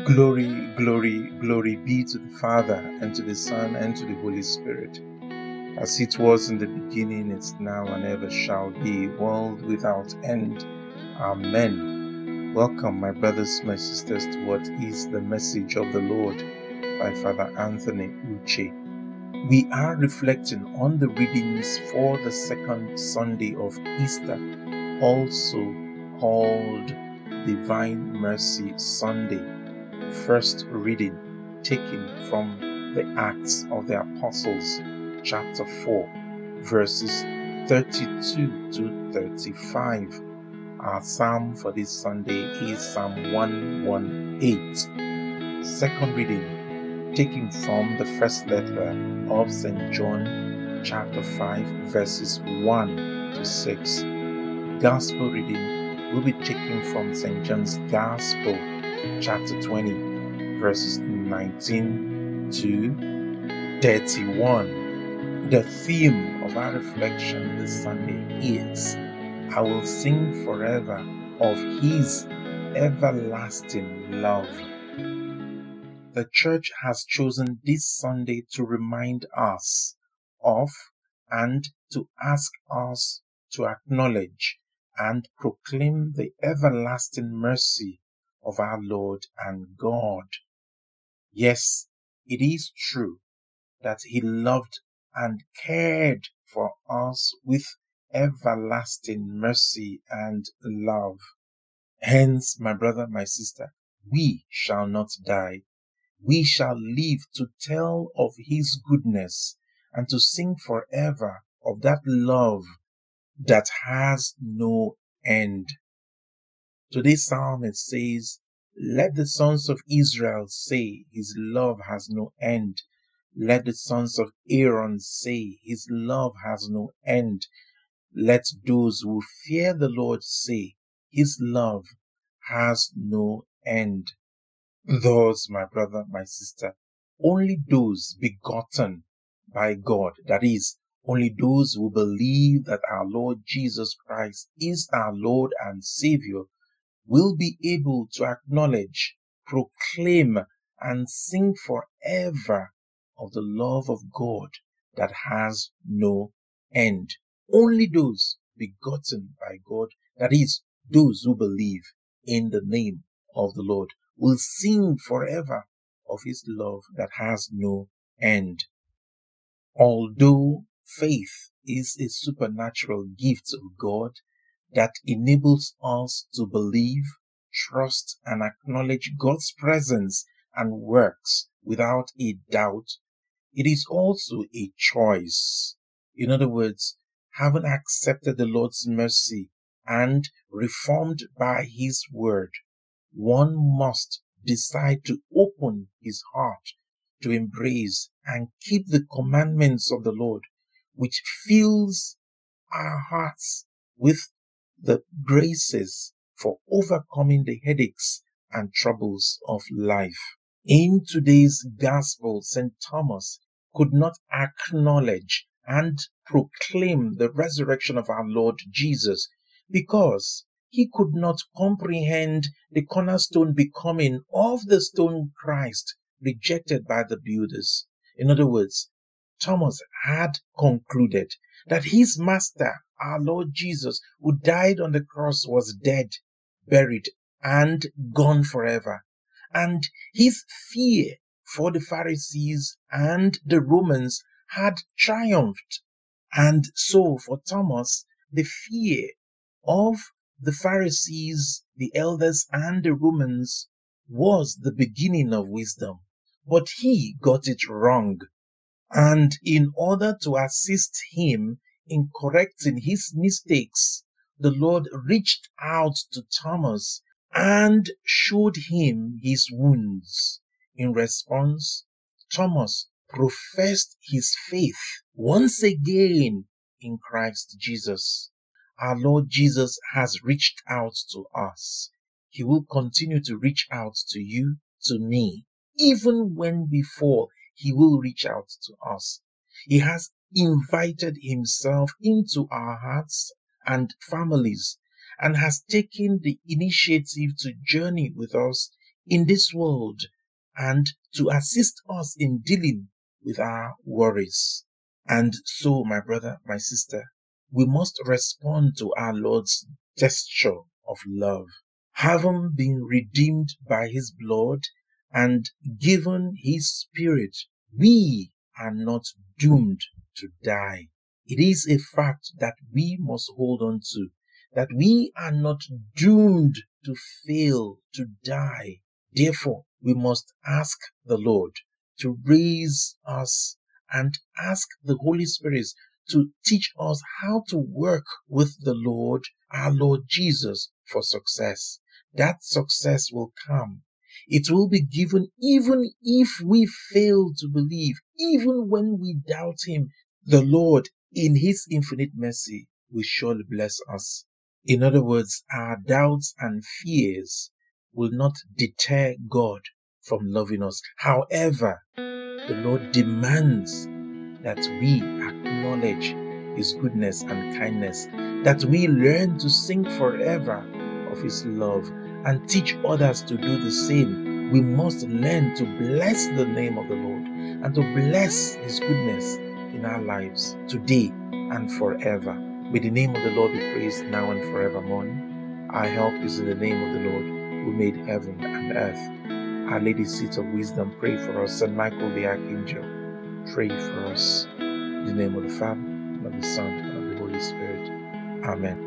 Glory, glory, glory be to the Father, and to the Son, and to the Holy Spirit, as it was in the beginning, it's now, and ever shall be, world without end. Amen. Welcome, my brothers, my sisters, to what is the message of the Lord by Father Anthony Uche. We are reflecting on the readings for the second Sunday of Easter, also called Divine Mercy Sunday. First reading taken from the Acts of the Apostles, chapter 4, verses 32 to 35. Our psalm for this Sunday is Psalm 118. Second reading taken from the first letter of St. John, chapter 5, verses 1 to 6. Gospel reading will be taken from St. John's Gospel, chapter 20, verses 19 to 31. The theme of our reflection this Sunday is, I will sing forever of His everlasting love. The Church has chosen this Sunday to remind us of and to ask us to acknowledge and proclaim the everlasting mercy of our Lord and God. Yes, it is true that He loved and cared for us with everlasting mercy and love. Hence, my brother, my sister, we shall not die. We shall live to tell of His goodness and to sing forever of that love that has no end. Today's psalm, it says, let the sons of Israel say His love has no end. Let the sons of Aaron say His love has no end. Let those who fear the Lord say His love has no end. Thus, my brother, my sister, only those begotten by God, that is, only those who believe that our Lord Jesus Christ is our Lord and Savior, will be able to acknowledge, proclaim, and sing forever of the love of God that has no end. Only those begotten by God, that is, those who believe in the name of the Lord, will sing forever of His love that has no end. Although faith is a supernatural gift of God that enables us to believe, trust, and acknowledge God's presence and works without a doubt, it is also a choice. In other words, having accepted the Lord's mercy and reformed by His word, one must decide to open his heart to embrace and keep the commandments of the Lord, which fills our hearts with the graces for overcoming the headaches and troubles of life. In today's gospel, St. Thomas could not acknowledge and proclaim the resurrection of our Lord Jesus because he could not comprehend the cornerstone becoming of the stone Christ rejected by the builders. In other words, Thomas had concluded that his master, our Lord Jesus, who died on the cross, was dead, buried, and gone forever. And his fear for the Pharisees and the Romans had triumphed. And so for Thomas, the fear of the Pharisees, the elders, and the Romans was the beginning of wisdom. But he got it wrong. And in order to assist him in correcting his mistakes, the Lord reached out to Thomas and showed him his wounds. In response, Thomas professed his faith once again in Christ Jesus. Our Lord Jesus has reached out to us. He will continue to reach out to you, to me, even when before He will reach out to us. He has invited Himself into our hearts and families and has taken the initiative to journey with us in this world and to assist us in dealing with our worries. And so, my brother, my sister, we must respond to our Lord's gesture of love. Having been redeemed by his blood and given his spirit, we are not doomed to die. It is a fact that we must hold on to, that we are not doomed to fail, to die. Therefore, we must ask the Lord to raise us and ask the Holy Spirit to teach us how to work with the Lord, our Lord Jesus, for success. That success will come. It will be given even if we fail to believe, even when we doubt him. The Lord, in his infinite mercy, will surely bless us. In other words, our doubts and fears will not deter God from loving us. However, the Lord demands that we acknowledge his goodness and kindness, that we learn to sing forever of his love and teach others to do the same. We must learn to bless the name of the Lord and to bless his goodness in our lives today and forever. May the name of the Lord be praised now and forevermore. Our help is in the name of the Lord who made heaven and earth. Our Lady, seat of wisdom, pray for us. Saint Michael the Archangel, pray for us. In the name of the Father, and of the Son, and of the Holy Spirit. Amen.